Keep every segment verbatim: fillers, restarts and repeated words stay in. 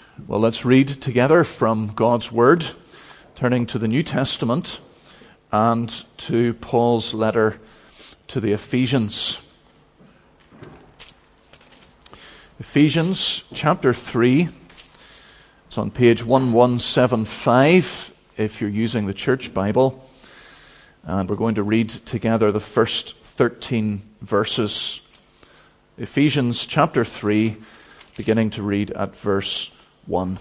Well, let's read together from God's Word, turning to the New Testament and to Paul's letter to the Ephesians. Ephesians chapter three. It's on page eleven seventy-five if you're using the Church Bible. And we're going to read together the first thirteen verses. Ephesians chapter three, beginning to read at verse one.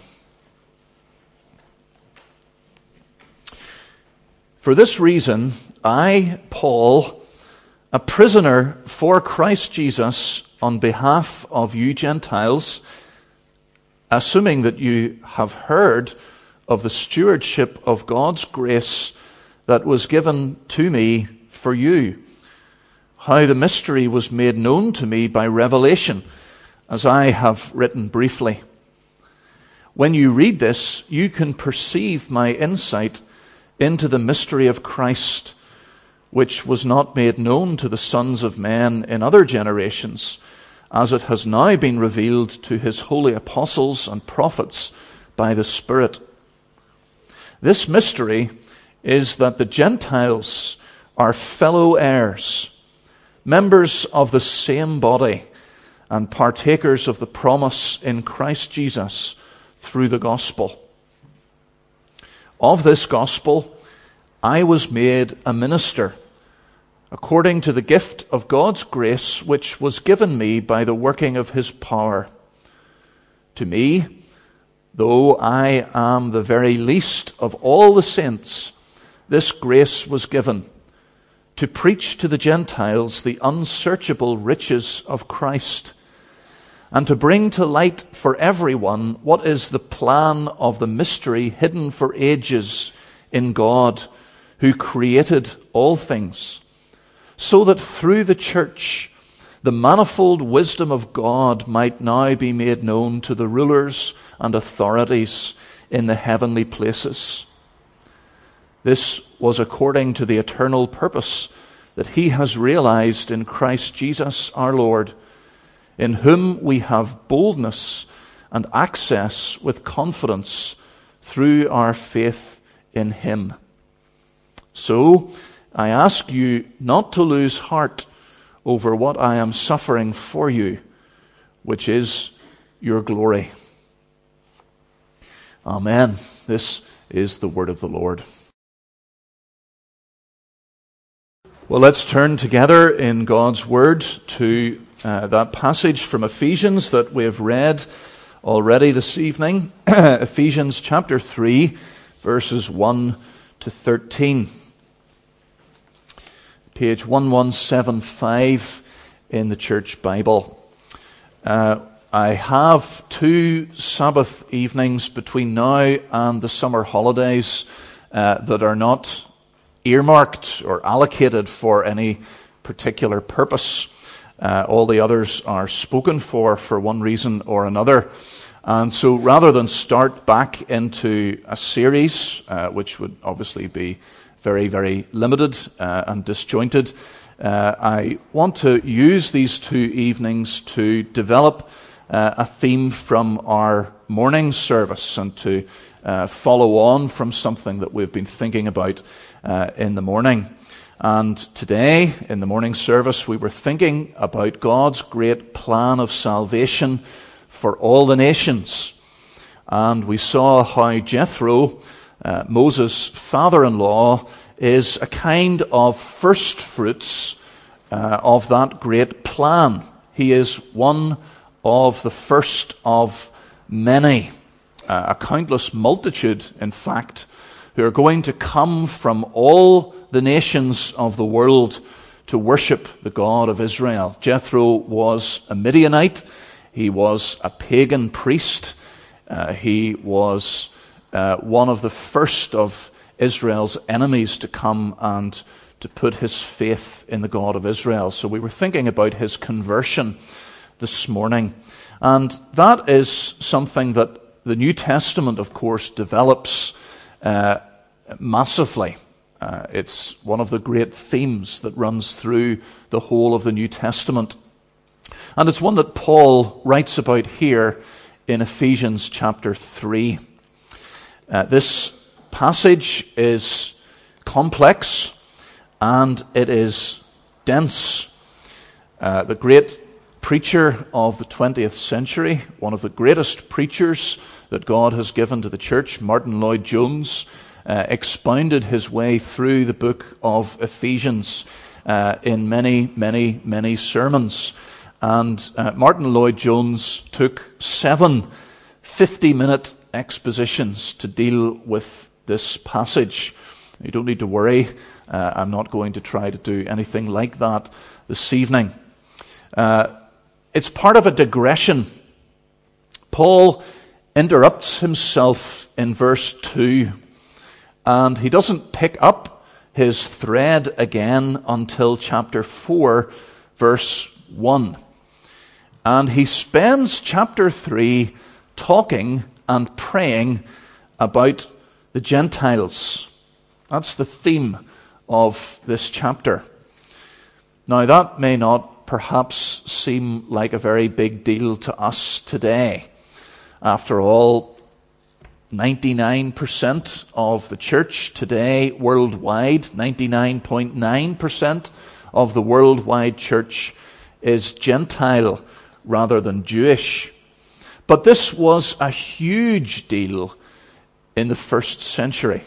For this reason, I, Paul, a prisoner for Christ Jesus, on behalf of you Gentiles, assuming that you have heard of the stewardship of God's grace that was given to me for you, how the mystery was made known to me by revelation, as I have written briefly. When you read this, you can perceive my insight into the mystery of Christ, which was not made known to the sons of men in other generations, as it has now been revealed to his holy apostles and prophets by the Spirit. This mystery is that the Gentiles are fellow heirs, members of the same body, and partakers of the promise in Christ Jesus through the gospel. Of this gospel, I was made a minister, according to the gift of God's grace, which was given me by the working of his power. To me, though I am the very least of all the saints, this grace was given, to preach to the Gentiles the unsearchable riches of Christ, and to bring to light for everyone what is the plan of the mystery hidden for ages in God, who created all things, so that through the church the manifold wisdom of God might now be made known to the rulers and authorities in the heavenly places. This was according to the eternal purpose that he has realized in Christ Jesus our Lord, in whom we have boldness and access with confidence through our faith in him. So I ask you not to lose heart over what I am suffering for you, which is your glory. Amen. This is the word of the Lord. Well, let's turn together in God's Word to uh, that passage from Ephesians that we have read already this evening. Ephesians chapter three, verses one to thirteen. Page eleven seventy-five in the Church Bible. Uh, I have two Sabbath evenings between now and the summer holidays uh, that are not earmarked or allocated for any particular purpose. Uh, all the others are spoken for for one reason or another. And so rather than start back into a series, uh, which would obviously be very, very limited uh, and disjointed, uh, I want to use these two evenings to develop uh, a theme from our morning service and to uh, follow on from something that we've been thinking about uh, in the morning. And today, in the morning service, we were thinking about God's great plan of salvation for all the nations. And we saw how Jethro, uh, Moses' father-in-law, is a kind of first fruits uh, of that great plan. He is one of the first of many, uh, a countless multitude, in fact, who are going to come from all the nations of the world to worship the God of Israel. Jethro was a Midianite. He was a pagan priest. Uh, he was uh, one of the first of Israel's enemies to come and to put his faith in the God of Israel. So we were thinking about his conversion this morning. And that is something that the New Testament, of course, develops uh, massively. Uh, it's one of the great themes that runs through the whole of the New Testament. And it's one that Paul writes about here in Ephesians chapter three. Uh, this passage is complex and it is dense. Uh, the great preacher of the twentieth century, one of the greatest preachers that God has given to the church, Martin Lloyd-Jones, uh, expounded his way through the book of Ephesians uh, in many, many, many sermons. And uh, Martin Lloyd-Jones took seven fifty-minute expositions to deal with this passage. You don't need to worry. Uh, I'm not going to try to do anything like that this evening. Uh, it's part of a digression. Paul interrupts himself in verse two, and he doesn't pick up his thread again until chapter four, verse one. And he spends chapter three talking and praying about the Gentiles. That's the theme of this chapter. Now, that may not perhaps seem like a very big deal to us today. After all, ninety-nine percent of the church today worldwide, ninety-nine point nine percent of the worldwide church is Gentile rather than Jewish. But this was a huge deal in the first century.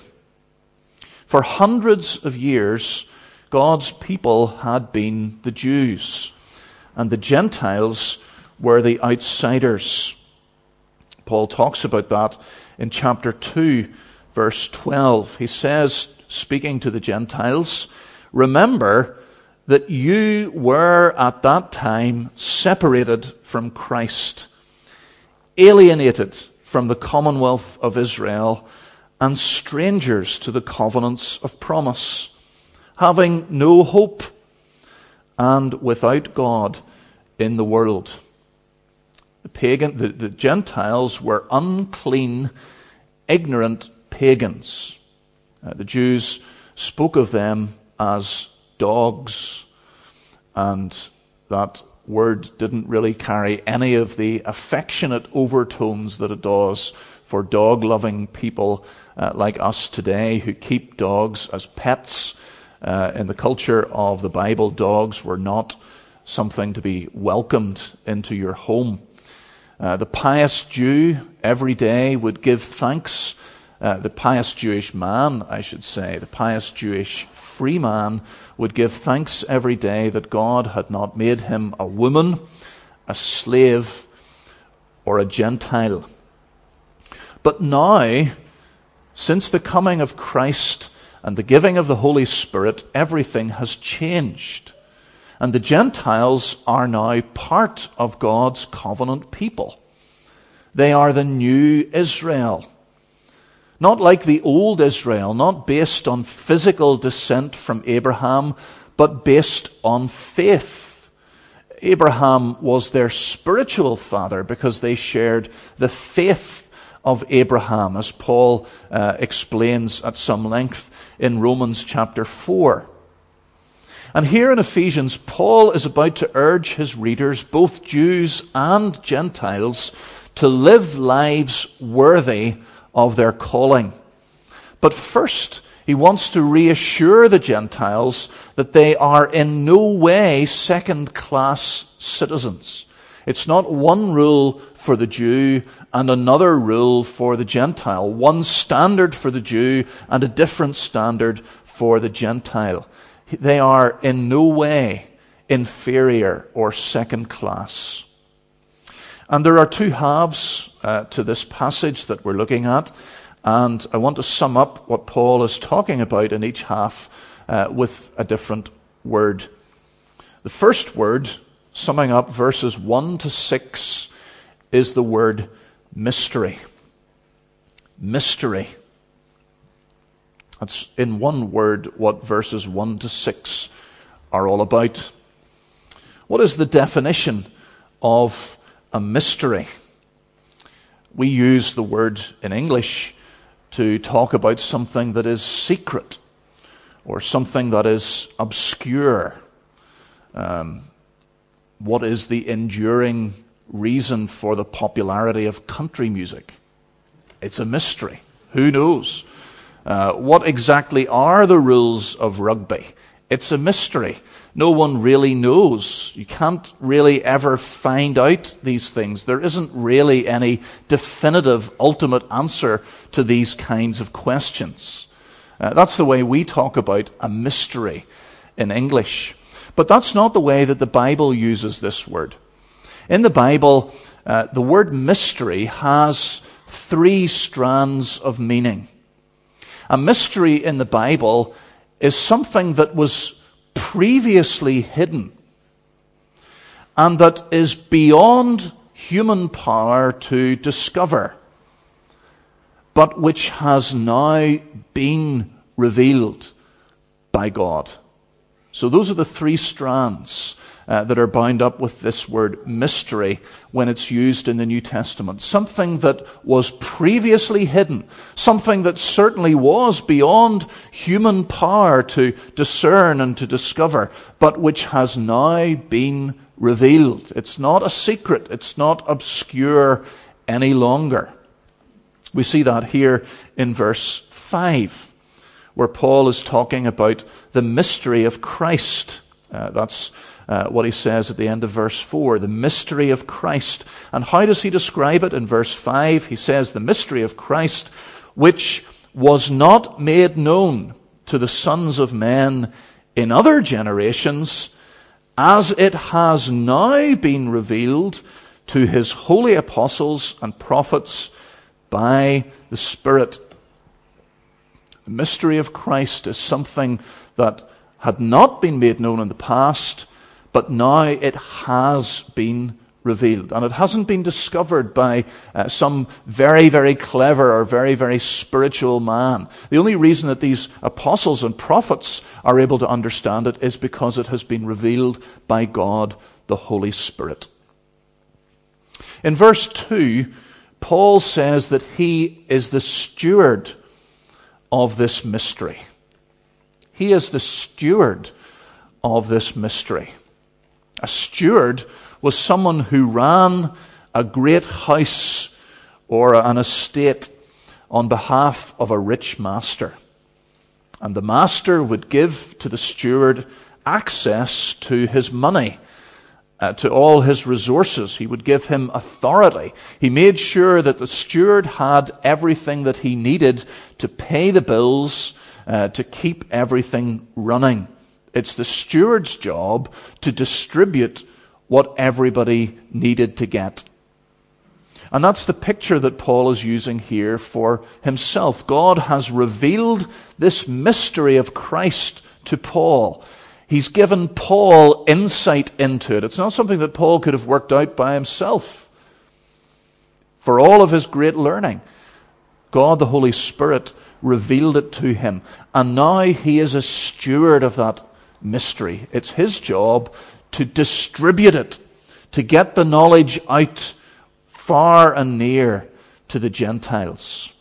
For hundreds of years, God's people had been the Jews, and the Gentiles were the outsiders. Paul talks about that in chapter two, verse twelve. He says, speaking to the Gentiles, "Remember that you were at that time separated from Christ, alienated from the commonwealth of Israel, and strangers to the covenants of promise, having no hope and without God in the world." The pagan, the, the Gentiles were unclean, ignorant pagans. Uh, the Jews spoke of them as dogs, and that word didn't really carry any of the affectionate overtones that it does for dog-loving people uh, like us today who keep dogs as pets. Uh, in the culture of the Bible, dogs were not something to be welcomed into your home. Uh, the pious Jew every day would give thanks. Uh, the pious Jewish man, I should say, the pious Jewish free man would give thanks every day that God had not made him a woman, a slave, or a Gentile. But now, since the coming of Christ and the giving of the Holy Spirit, everything has changed. And the Gentiles are now part of God's covenant people. They are the new Israel. Not like the old Israel, not based on physical descent from Abraham, but based on faith. Abraham was their spiritual father because they shared the faith of Abraham, as Paul uh, explains at some length in Romans chapter four. And here in Ephesians, Paul is about to urge his readers, both Jews and Gentiles, to live lives worthy of their calling. But first, he wants to reassure the Gentiles that they are in no way second-class citizens. It's not one rule for the Jew and another rule for the Gentile, one standard for the Jew and a different standard for the Gentile. They are in no way inferior or second class. And there are two halves uh, to this passage that we're looking at, and I want to sum up what Paul is talking about in each half uh, with a different word. The first word, summing up verses one to six, is the word mystery. Mystery. That's in one word what verses one to six are all about. What is the definition of a mystery? We use the word in English to talk about something that is secret or something that is obscure. Um, what is the enduring reason for the popularity of country music? It's a mystery. Who knows? Uh, what exactly are the rules of rugby? It's a mystery. No one really knows. You can't really ever find out these things. There isn't really any definitive, ultimate answer to these kinds of questions. Uh, that's the way we talk about a mystery in English. But that's not the way that the Bible uses this word. In the Bible, uh, the word mystery has three strands of meaning. A mystery in the Bible is something that was previously hidden and that is beyond human power to discover, but which has now been revealed by God. So those are the three strands uh, that are bound up with this word mystery when it's used in the New Testament. Something that was previously hidden, something that certainly was beyond human power to discern and to discover, but which has now been revealed. It's not a secret. It's not obscure any longer. We see that here in verse five, where Paul is talking about the mystery of Christ. Uh, that's uh, what he says at the end of verse four, the mystery of Christ. And how does he describe it in verse five? He says, the mystery of Christ, which was not made known to the sons of men in other generations, as it has now been revealed to his holy apostles and prophets by the Spirit. The mystery of Christ is something that had not been made known in the past, but now it has been revealed. And it hasn't been discovered by uh, some very, very clever or very, very spiritual man. The only reason that these apostles and prophets are able to understand it is because it has been revealed by God, the Holy Spirit. In verse two, Paul says that he is the steward of this mystery. He is the steward of this mystery. A steward was someone who ran a great house or an estate on behalf of a rich master. And the master would give to the steward access to his money, uh, to all his resources. He would give him authority. He made sure that the steward had everything that he needed to pay the bills, uh, to keep everything running. It's the steward's job to distribute what everybody needed to get. And that's the picture that Paul is using here for himself. God has revealed this mystery of Christ to Paul. He's given Paul insight into it. It's not something that Paul could have worked out by himself. For all of his great learning, God, the Holy Spirit, revealed it to him. And now he is a steward of that mystery. It's his job to distribute it, to get the knowledge out far and near to the Gentiles.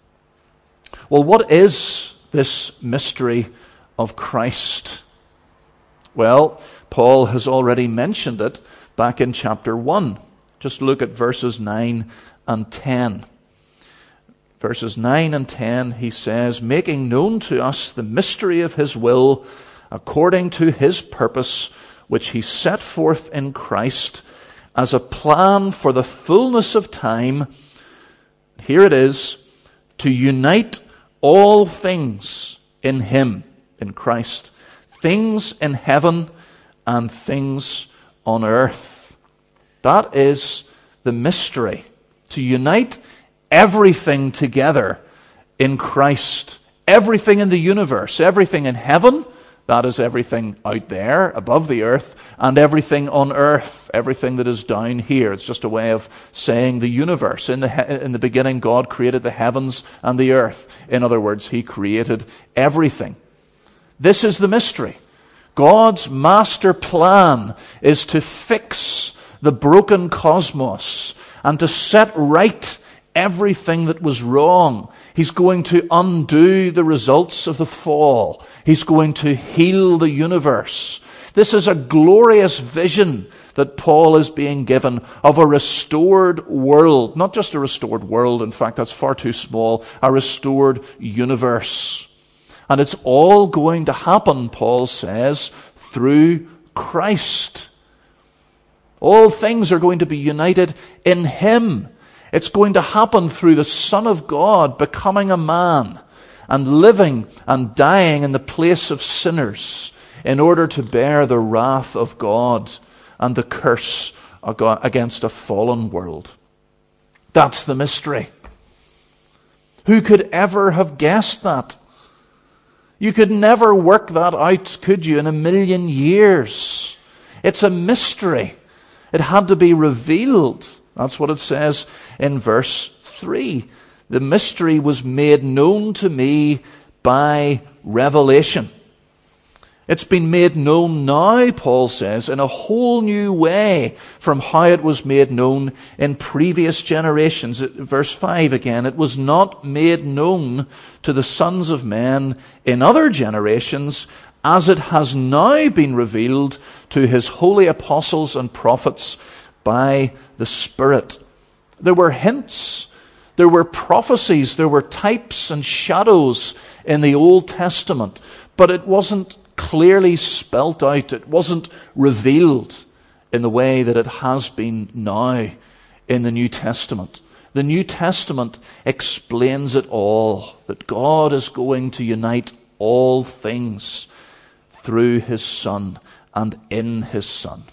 Well, what is this mystery of Christ? Well, Paul has already mentioned it back in chapter one. Just look at verses nine and ten. Verses nine and ten, he says, making known to us the mystery of his will, according to his purpose, which he set forth in Christ as a plan for the fullness of time. Here it is, to unite all things in him, in Christ, things in heaven and things on earth. That is the mystery, to unite everything together in Christ. Everything in the universe, everything in heaven, that is everything out there, above the earth, and everything on earth, everything that is down here. It's just a way of saying the universe. In the he- in the beginning, God created the heavens and the earth. In other words, he created everything. This is the mystery. God's master plan is to fix the broken cosmos and to set right everything that was wrong. He's going to undo the results of the fall. He's going to heal the universe. This is a glorious vision that Paul is being given of a restored world. Not just a restored world, in fact, that's far too small. A restored universe. And it's all going to happen, Paul says, through Christ. All things are going to be united in Him. It's going to happen through the Son of God becoming a man and living and dying in the place of sinners in order to bear the wrath of God and the curse against a fallen world. That's the mystery. Who could ever have guessed that? You could never work that out, could you, in a million years? It's a mystery. It had to be revealed. That's what it says in verse three. The mystery was made known to me by revelation. It's been made known now, Paul says, in a whole new way from how it was made known in previous generations. Verse five again, it was not made known to the sons of men in other generations, as it has now been revealed to his holy apostles and prophets by the Spirit. There were hints, there were prophecies, there were types and shadows in the Old Testament, but it wasn't clearly spelt out. It wasn't revealed in the way that it has been now in the New Testament. The New Testament explains it all, that God is going to unite all things through His Son and in His Son.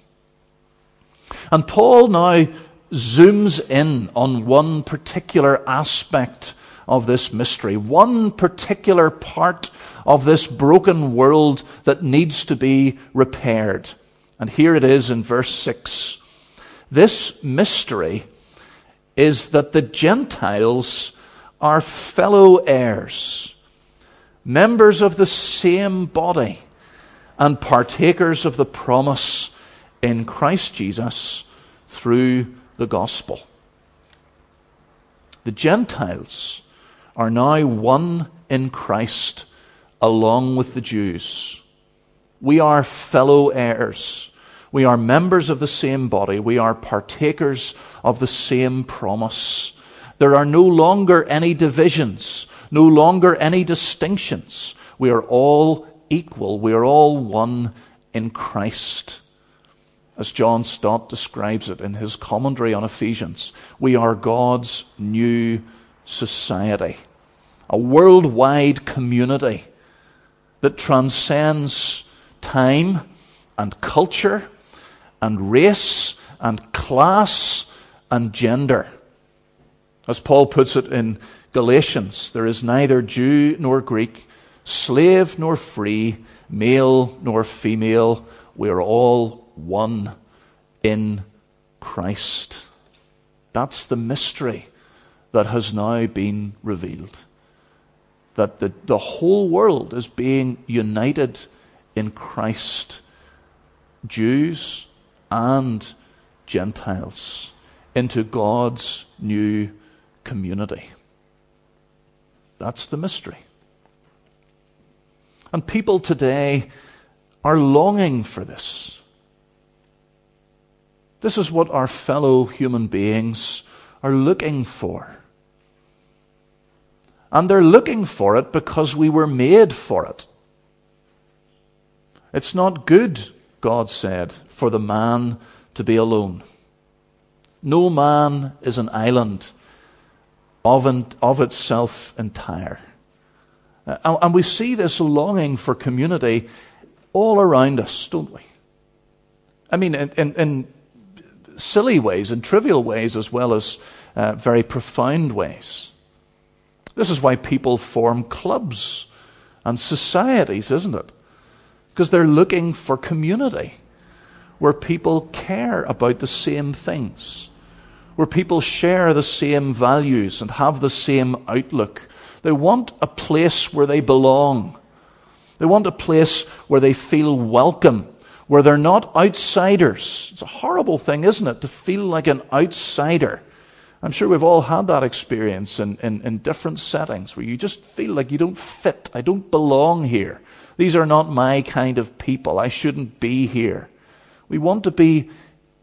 And Paul now zooms in on one particular aspect of this mystery, one particular part of this broken world that needs to be repaired. And here it is in verse six. This mystery is that the Gentiles are fellow heirs, members of the same body, and partakers of the promise in Christ Jesus through the gospel. The Gentiles are now one in Christ along with the Jews. We are fellow heirs. We are members of the same body. We are partakers of the same promise. There are no longer any divisions, no longer any distinctions. We are all equal. We are all one in Christ. As John Stott describes it in his commentary on Ephesians, we are God's new society, a worldwide community that transcends time and culture and race and class and gender. As Paul puts it in Galatians, there is neither Jew nor Greek, slave nor free, male nor female. We are all one in Christ. That's the mystery that has now been revealed. That the, the whole world is being united in Christ. Jews and Gentiles into God's new community. That's the mystery. And people today are longing for this. This is what our fellow human beings are looking for. And they're looking for it because we were made for it. It's not good, God said, for the man to be alone. No man is an island of, of itself entire. And, and we see this longing for community all around us, don't we? I mean, in, in, in silly ways, in trivial ways, as well as uh, very profound ways. This is why people form clubs and societies, isn't it? Because they're looking for community, where people care about the same things, where people share the same values and have the same outlook. They want a place where they belong. They want a place where they feel welcome, where they're not outsiders. It's a horrible thing, isn't it, to feel like an outsider. I'm sure we've all had that experience in, in, in different settings where you just feel like you don't fit. I don't belong here. These are not my kind of people. I shouldn't be here. We want to be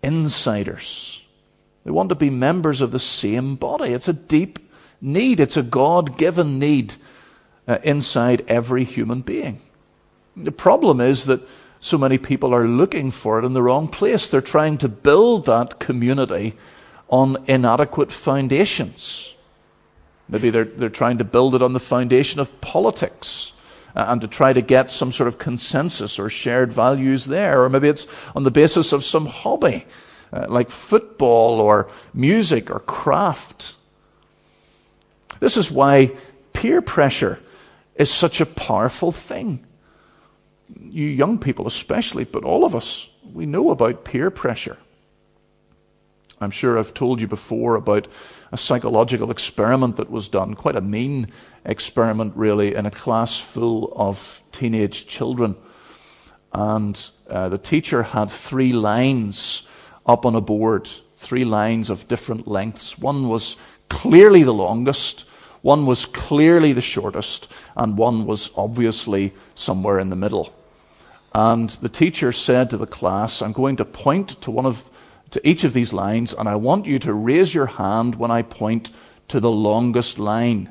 insiders. They want to be members of the same body. It's a deep need. It's a God-given need uh, inside every human being. The problem is that so many people are looking for it in the wrong place. They're trying to build that community on inadequate foundations. Maybe they're, they're trying to build it on the foundation of politics uh, and to try to get some sort of consensus or shared values there. Or maybe it's on the basis of some hobby, uh, like football or music or craft. This is why peer pressure is such a powerful thing. You young people especially, but all of us, we know about peer pressure. I'm sure I've told you before about a psychological experiment that was done, quite a mean experiment really, in a class full of teenage children. And uh, the teacher had three lines up on a board, three lines of different lengths. One was clearly the longest, one was clearly the shortest, and one was obviously somewhere in the middle. And the teacher said to the class, I'm going to point to one of to each of these lines, and I want you to raise your hand when I point to the longest line.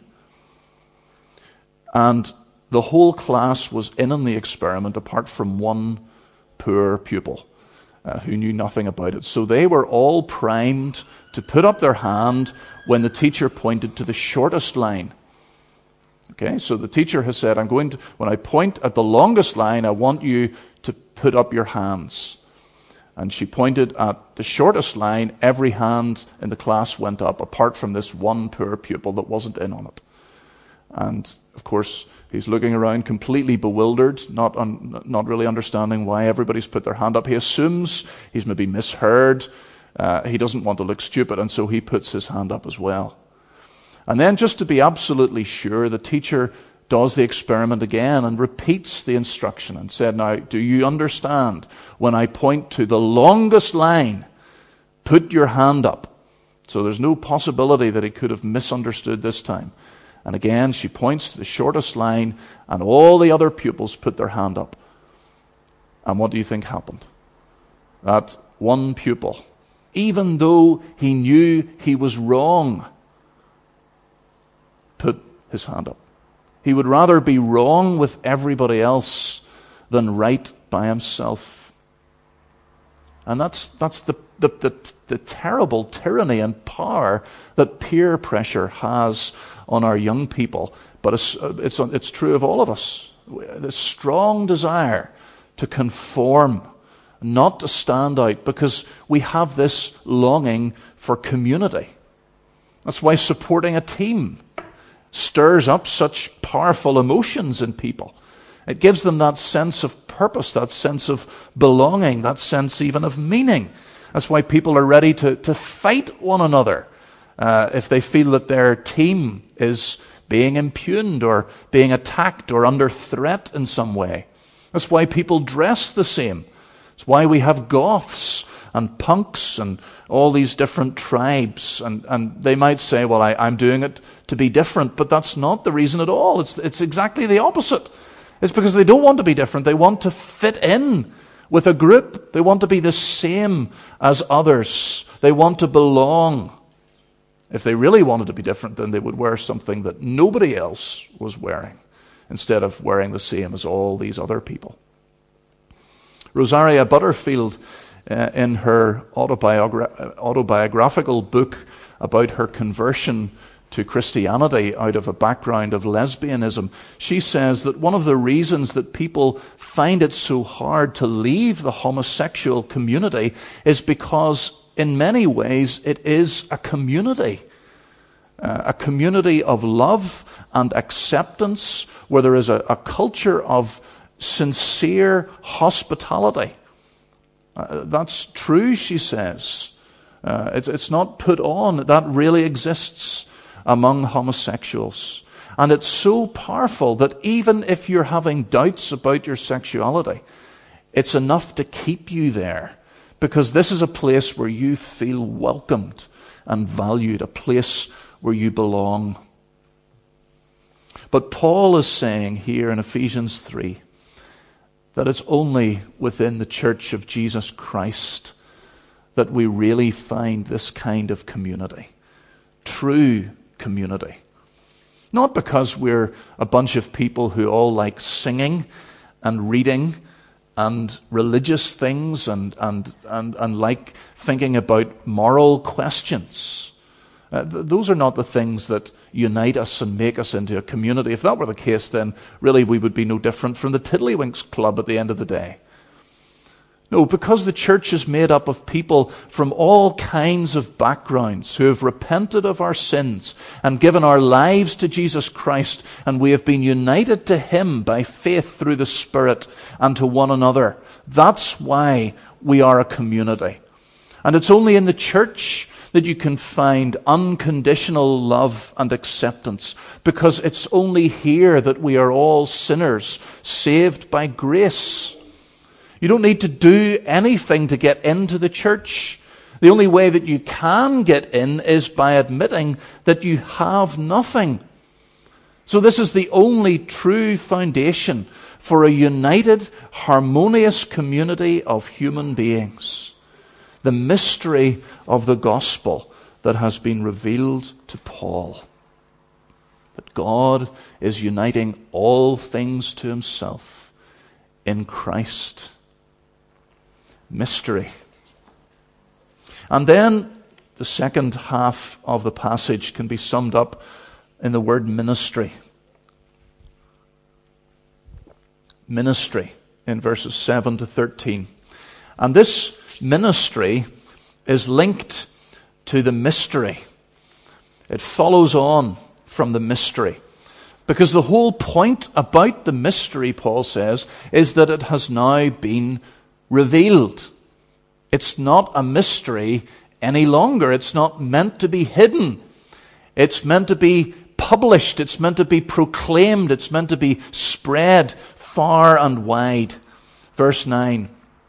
And the whole class was in on the experiment, apart from one poor pupil uh, who knew nothing about it. So they were all primed to put up their hand when the teacher pointed to the shortest line. Okay, so the teacher has said, I'm going to, when I point at the longest line, I want you to put up your hands. And she pointed at the shortest line. Every hand in the class went up, apart from this one poor pupil that wasn't in on it. And, of course, he's looking around completely bewildered, not un, not really understanding why everybody's put their hand up. He assumes he's maybe misheard. Uh, he doesn't want to look stupid, and so he puts his hand up as well. And then, just to be absolutely sure, the teacher does the experiment again and repeats the instruction and said, now, do you understand? When I point to the longest line, put your hand up. So there's no possibility that he could have misunderstood this time. And again, she points to the shortest line, and all the other pupils put their hand up. And what do you think happened? That one pupil, even though he knew he was wrong, put his hand up. He would rather be wrong with everybody else than right by himself. And that's that's the, the, the, the terrible tyranny and power that peer pressure has on our young people. But it's, it's, it's true of all of us. The strong desire to conform, not to stand out, because we have this longing for community. That's why supporting a team stirs up such powerful emotions in people. It gives them that sense of purpose, that sense of belonging, that sense even of meaning. That's why people are ready to, to fight one another uh, if they feel that their team is being impugned or being attacked or under threat in some way. That's why people dress the same. It's why we have goths and punks and all these different tribes. And, and they might say, well, I, I'm doing it to be different, but that's not the reason at all. It's, it's exactly the opposite. It's because they don't want to be different. They want to fit in with a group. They want to be the same as others. They want to belong. If they really wanted to be different, then they would wear something that nobody else was wearing, instead of wearing the same as all these other people. Rosaria Butterfield, uh, in her autobiogra- autobiographical book about her conversion to Christianity out of a background of lesbianism, she says that one of the reasons that people find it so hard to leave the homosexual community is because in many ways it is a community. Uh, a community of love and acceptance, where there is a, a culture of sincere hospitality. Uh, that's true, she says. Uh, it's, it's not put on. That really exists among homosexuals. And it's so powerful that even if you're having doubts about your sexuality, it's enough to keep you there, because this is a place where you feel welcomed and valued, a place where you belong. But Paul is saying here in Ephesians three that it's only within the church of Jesus Christ that we really find this kind of community. True community. Not because we're a bunch of people who all like singing and reading and religious things and, and, and, and like thinking about moral questions. Uh, th- those are not the things that unite us and make us into a community. If that were the case, then really we would be no different from the Tiddlywinks Club at the end of the day. No, because the church is made up of people from all kinds of backgrounds who have repented of our sins and given our lives to Jesus Christ, and we have been united to Him by faith through the Spirit and to one another. That's why we are a community. And it's only in the church that you can find unconditional love and acceptance, because it's only here that we are all sinners, saved by grace. You don't need to do anything to get into the church. The only way that you can get in is by admitting that you have nothing. So this is the only true foundation for a united, harmonious community of human beings. The mystery of the gospel that has been revealed to Paul. That God is uniting all things to Himself in Christ. Mystery. And then the second half of the passage can be summed up in the word ministry. Ministry in verses seven to thirteen. And this ministry is linked to the mystery. It follows on from the mystery. Because the whole point about the mystery, Paul says, is that it has now been revealed. It's not a mystery any longer. It's not meant to be hidden. It's meant to be published. It's meant to be proclaimed. It's meant to be spread far and wide. Verse nine.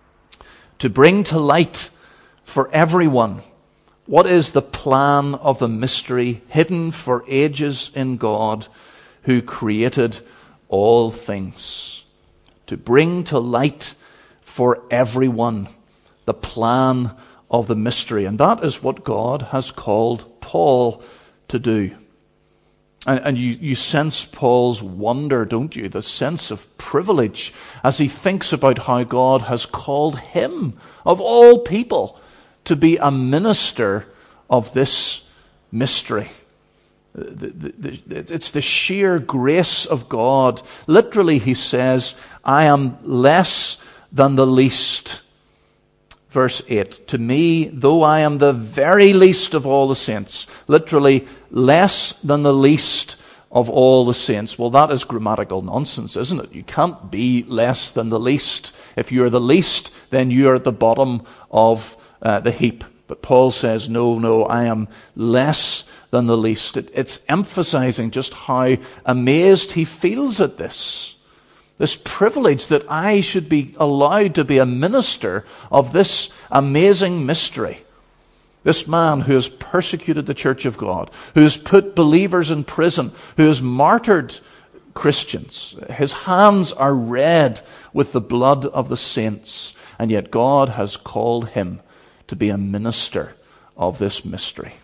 To bring to light for everyone what is the plan of the mystery hidden for ages in God who created all things. To bring to light for everyone the plan of the mystery. And that is what God has called Paul to do. And, and you, you sense Paul's wonder, don't you? The sense of privilege as he thinks about how God has called him, of all people, to be a minister of this mystery. The, the, the, it's the sheer grace of God. Literally, he says, I am less than the least. Verse eight, to me, though I am the very least of all the saints, literally less than the least of all the saints. Well, that is grammatical nonsense, isn't it? You can't be less than the least. If you're the least, then you're at the bottom of uh, the heap. But Paul says, no, no, I am less than the least. It, it's emphasizing just how amazed he feels at this. This privilege that I should be allowed to be a minister of this amazing mystery. This man who has persecuted the church of God, who has put believers in prison, who has martyred Christians. His hands are red with the blood of the saints, and yet God has called him to be a minister of this mystery.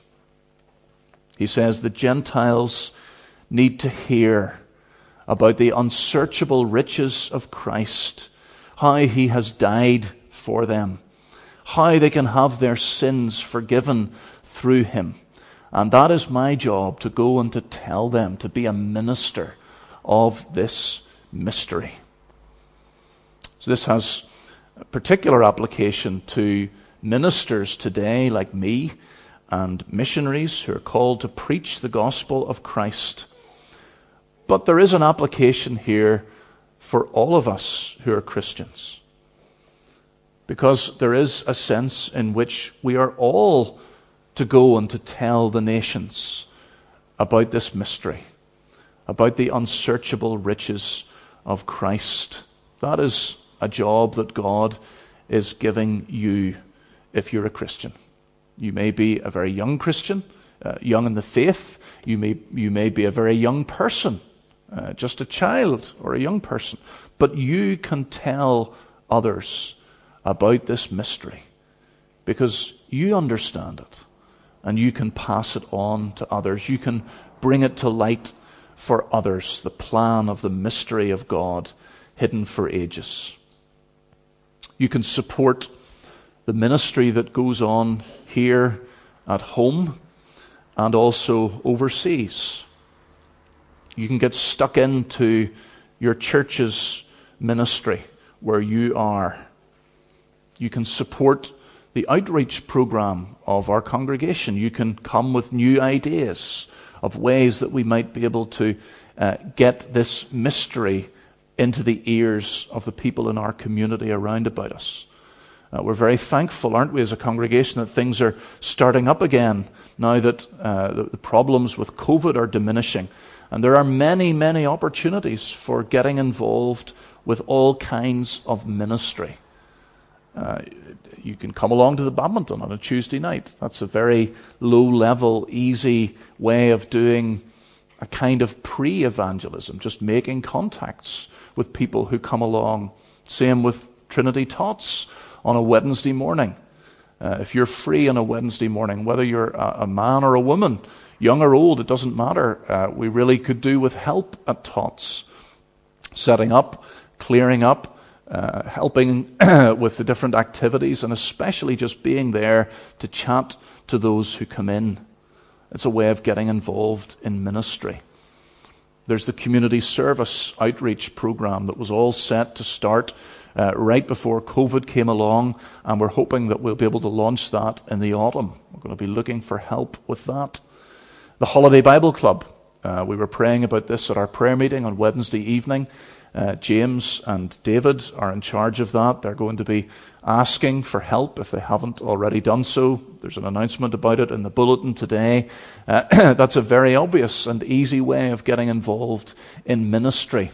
He says the Gentiles need to hear about the unsearchable riches of Christ, how He has died for them, how they can have their sins forgiven through Him. And that is my job, to go and to tell them, to be a minister of this mystery. So this has a particular application to ministers today like me and missionaries who are called to preach the gospel of Christ. But there is an application here for all of us who are Christians. Because there is a sense in which we are all to go and to tell the nations about this mystery, about the unsearchable riches of Christ. That is a job that God is giving you if you're a Christian. You may be a very young Christian, uh, young in the faith. You may, you may be a very young person. Uh, just a child or a young person. But you can tell others about this mystery. because you understand it and you can pass it on to others. You can bring it to light for others, the plan of the mystery of God hidden for ages. You can support the ministry that goes on here at home and also overseas. You can get stuck into your church's ministry where you are. You can support the outreach program of our congregation. You can come with new ideas of ways that we might be able to uh, get this mystery into the ears of the people in our community around about us. Uh, we're very thankful, aren't we, as a congregation, that things are starting up again now that uh, the, the problems with COVID are diminishing. And there are many, many opportunities for getting involved with all kinds of ministry. Uh, you can come along to the badminton on a Tuesday night. That's a very low-level, easy way of doing a kind of pre-evangelism, just making contacts with people who come along. Same with Trinity Tots on a Wednesday morning. Uh, if you're free on a Wednesday morning, whether you're a, a man or a woman, young or old, it doesn't matter. Uh, we really could do with help at Tots. Setting up, clearing up, uh, helping with the different activities, and especially just being there to chat to those who come in. It's a way of getting involved in ministry. There's the community service outreach program that was all set to start uh, right before COVID came along, and we're hoping that we'll be able to launch that in the autumn. We're going to be looking for help with that. The Holiday Bible Club. Uh, we were praying about this at our prayer meeting on Wednesday evening. Uh, James and David are in charge of that. They're going to be asking for help if they haven't already done so. There's an announcement about it in the bulletin today. Uh, that's a very obvious and easy way of getting involved in ministry,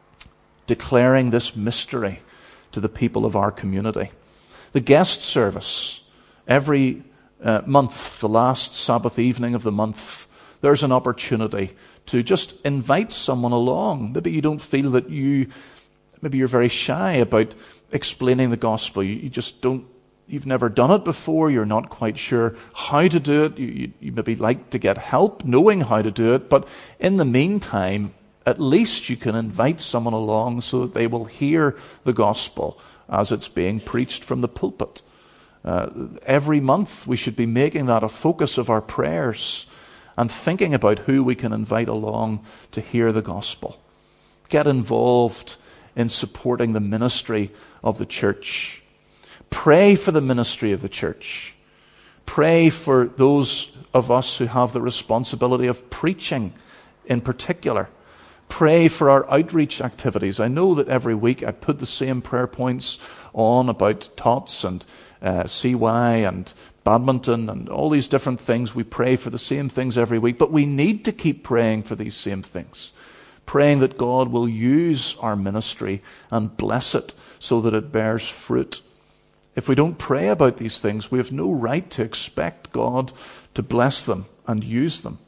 declaring this mystery to the people of our community. The guest service. Every uh, month, the last Sabbath evening of the month, there's an opportunity to just invite someone along. Maybe you don't feel that you, maybe you're very shy about explaining the gospel. You, you just don't, you've never done it before. You're not quite sure how to do it. You, you, you maybe like to get help knowing how to do it. But in the meantime, at least you can invite someone along so that they will hear the gospel as it's being preached from the pulpit. Uh, every month we should be making that a focus of our prayers and thinking about who we can invite along to hear the gospel. Get involved in supporting the ministry of the church. Pray for the ministry of the church. Pray for those of us who have the responsibility of preaching in particular. Pray for our outreach activities. I know that every week I put the same prayer points on about Tots and uh, C Y and badminton and all these different things. We pray for the same things every week, but we need to keep praying for these same things. Praying that God will use our ministry and bless it so that it bears fruit. If we don't pray about these things, we have no right to expect God to bless them and use them.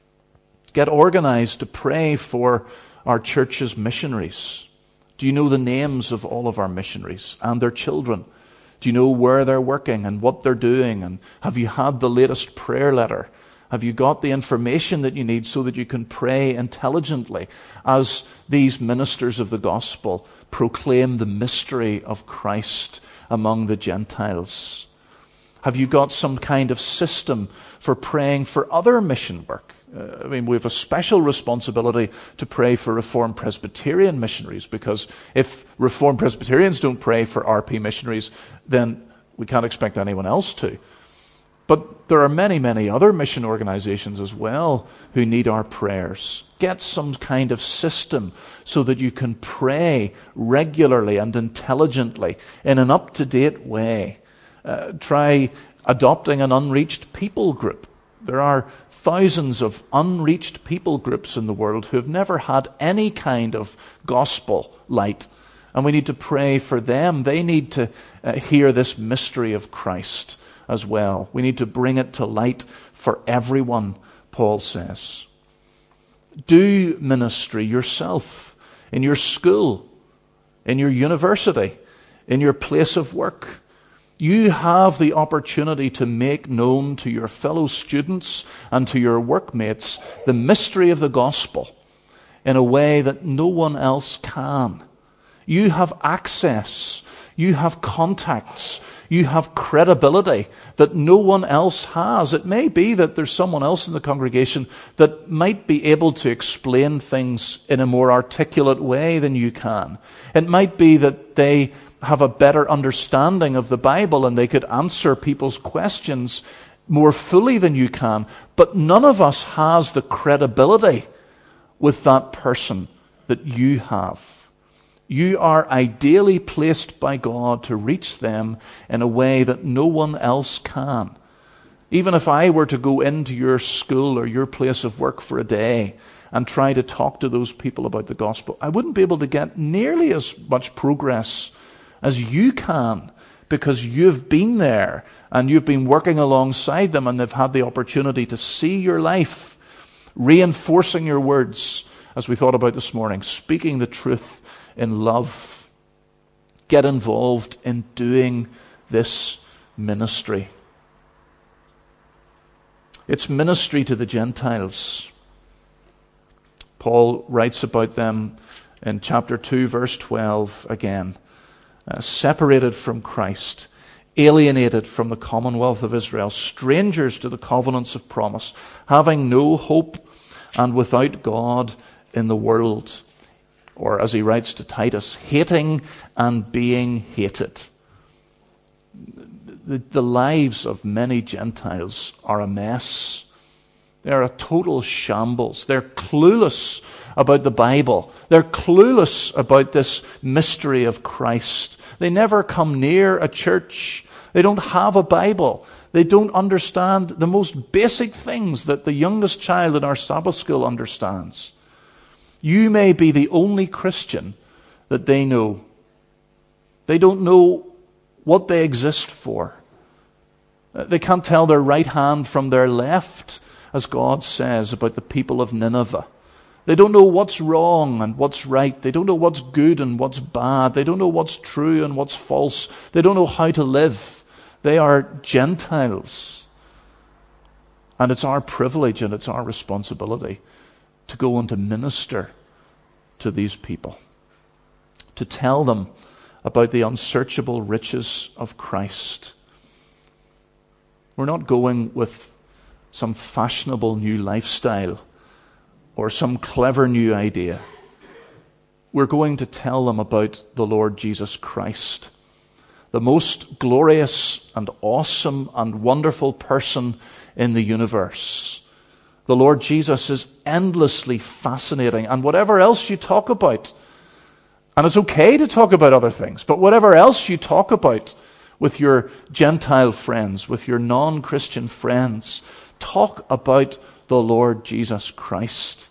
Get organized to pray for our church's missionaries. Do you know the names of all of our missionaries and their children? Do you know where they're working and what they're doing? And have you had the latest prayer letter? Have you got the information that you need so that you can pray intelligently as these ministers of the gospel proclaim the mystery of Christ among the Gentiles? Have you got some kind of system for praying for other mission work? Uh, I mean, we have a special responsibility to pray for Reformed Presbyterian missionaries, because if Reformed Presbyterians don't pray for R P missionaries, then we can't expect anyone else to. But there are many, many other mission organizations as well who need our prayers. Get some kind of system so that you can pray regularly and intelligently in an up-to-date way. Uh, try adopting an unreached people group. There are thousands of unreached people groups in the world who have never had any kind of gospel light. And we need to pray for them. They need to uh, hear this mystery of Christ as well. We need to bring it to light for everyone, Paul says. Do ministry yourself, in your school, in your university, in your place of work. You have the opportunity to make known to your fellow students and to your workmates the mystery of the gospel in a way that no one else can. You have access, you have contacts, you have credibility that no one else has. It may be that there's someone else in the congregation that might be able to explain things in a more articulate way than you can. It might be that they have a better understanding of the Bible and they could answer people's questions more fully than you can. But none of us has the credibility with that person that you have. You are ideally placed by God to reach them in a way that no one else can. Even if I were to go into your school or your place of work for a day and try to talk to those people about the gospel, I wouldn't be able to get nearly as much progress as you can, because you've been there and you've been working alongside them and they've had the opportunity to see your life, reinforcing your words, as we thought about this morning, speaking the truth in love. Get involved in doing this ministry. It's ministry to the Gentiles. Paul writes about them in chapter two, verse twelve again. Uh, separated from Christ, alienated from the commonwealth of Israel, strangers to the covenants of promise, having no hope and without God in the world. Or as he writes to Titus, hating and being hated. The, the lives of many Gentiles are a mess. They're a total shambles. They're clueless about the Bible. They're clueless about this mystery of Christ. They never come near a church. They don't have a Bible. They don't understand the most basic things that the youngest child in our Sabbath school understands. You may be the only Christian that they know. They don't know what they exist for. They can't tell their right hand from their left, as God says about the people of Nineveh. They don't know what's wrong and what's right. They don't know what's good and what's bad. They don't know what's true and what's false. They don't know how to live. They are Gentiles. And it's our privilege and it's our responsibility to go and to minister to these people, to tell them about the unsearchable riches of Christ. We're not going with some fashionable new lifestyle or some clever new idea. We're going to tell them about the Lord Jesus Christ, the most glorious and awesome and wonderful person in the universe. The Lord Jesus is endlessly fascinating, and whatever else you talk about, and it's okay to talk about other things, but whatever else you talk about with your Gentile friends, with your non-Christian friends, talk about the Lord Jesus Christ.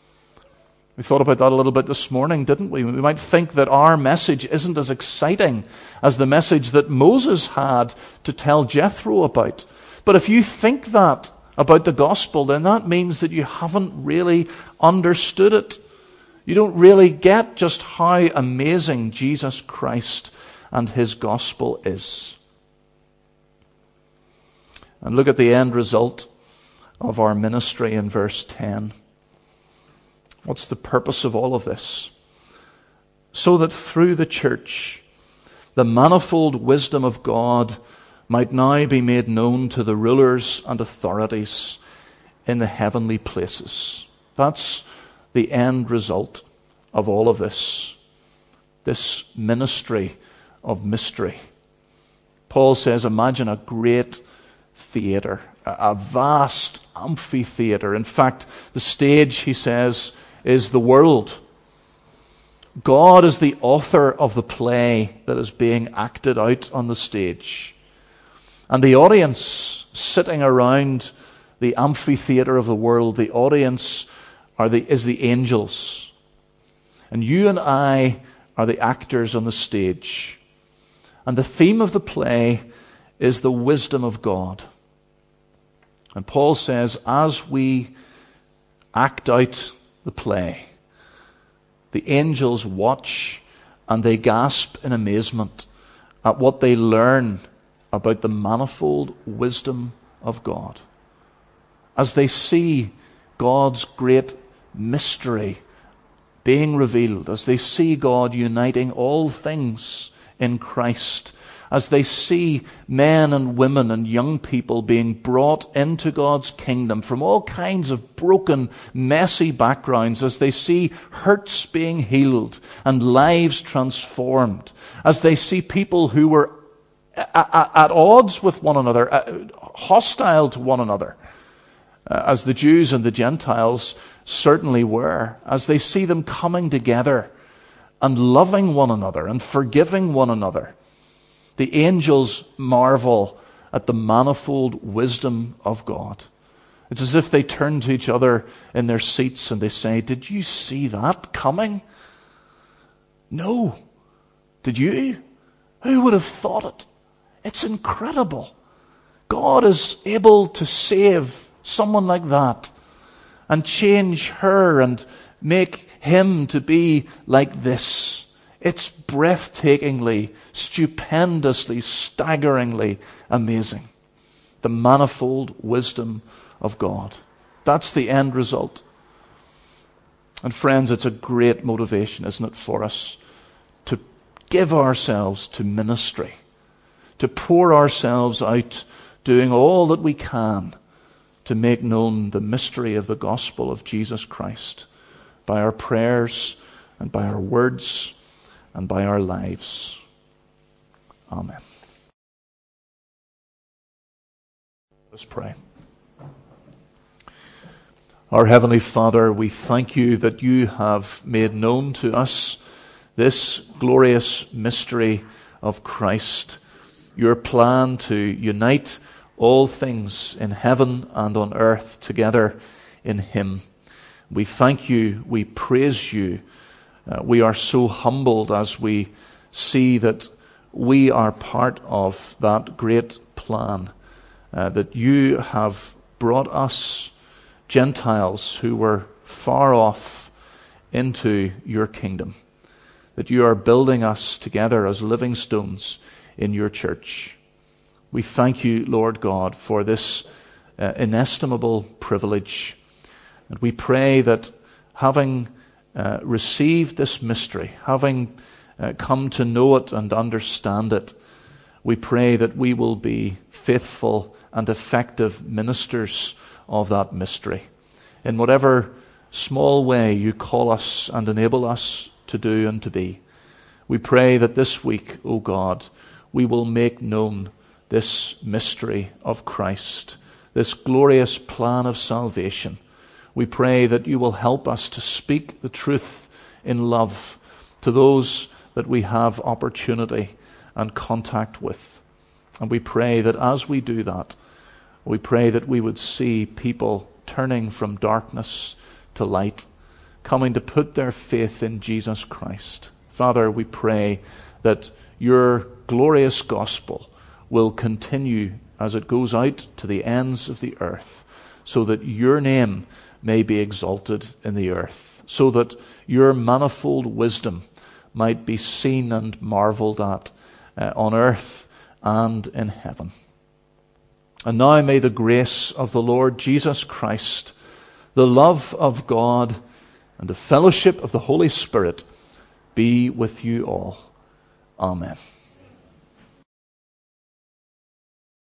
We thought about that a little bit this morning, didn't we? We might think that our message isn't as exciting as the message that Moses had to tell Jethro about. But if you think that about the gospel, then that means that you haven't really understood it. You don't really get just how amazing Jesus Christ and his gospel is. And look at the end result of our ministry in verse ten. What's the purpose of all of this? So that through the church, the manifold wisdom of God might now be made known to the rulers and authorities in the heavenly places. That's the end result of all of this. This ministry of mystery. Paul says, imagine a great theater, a vast amphitheater. In fact, the stage, he says, is the world. God is the author of the play that is being acted out on the stage. And the audience sitting around the amphitheater of the world, the audience are the, is the angels. And you and I are the actors on the stage. And the theme of the play is the wisdom of God. And Paul says, as we act out the play, the angels watch and they gasp in amazement at what they learn about the manifold wisdom of God, as they see God's great mystery being revealed, as they see God uniting all things in Christ, as they see men and women and young people being brought into God's kingdom from all kinds of broken, messy backgrounds, as they see hurts being healed and lives transformed, as they see people who were at, at odds with one another, uh, hostile to one another, uh, as the Jews and the Gentiles certainly were, as they see them coming together and loving one another and forgiving one another. The angels marvel at the manifold wisdom of God. It's as if they turn to each other in their seats and they say, "Did you see that coming?" "No." "Did you?" "Who would have thought it?" It's incredible. God is able to save someone like that and change her and make him to be like this. It's breathtakingly, stupendously, staggeringly amazing. The manifold wisdom of God. That's the end result. And friends, it's a great motivation, isn't it, for us to give ourselves to ministry, to pour ourselves out, doing all that we can to make known the mystery of the gospel of Jesus Christ by our prayers and by our words and by our lives. Amen. Let's pray. Our Heavenly Father, we thank you that you have made known to us this glorious mystery of Christ, your plan to unite all things in heaven and on earth together in him. We thank you, we praise you. Uh, we are so humbled as we see that we are part of that great plan, uh, that you have brought us, Gentiles who were far off, into your kingdom, that you are building us together as living stones in your church. We thank you, Lord God, for this uh, inestimable privilege. And we pray that having uh, received this mystery, having uh, come to know it and understand it, we pray that we will be faithful and effective ministers of that mystery. In whatever small way you call us and enable us to do and to be, we pray that this week, O God, we will make known this mystery of Christ, this glorious plan of salvation. We pray that you will help us to speak the truth in love to those that we have opportunity and contact with. And we pray that as we do that, we pray that we would see people turning from darkness to light, coming to put their faith in Jesus Christ. Father, we pray that your glorious gospel will continue as it goes out to the ends of the earth, so that your name may be exalted in the earth, so that your manifold wisdom might be seen and marveled at uh, on earth and in heaven. And now may the grace of the Lord Jesus Christ, the love of God, and the fellowship of the Holy Spirit be with you all. Amen.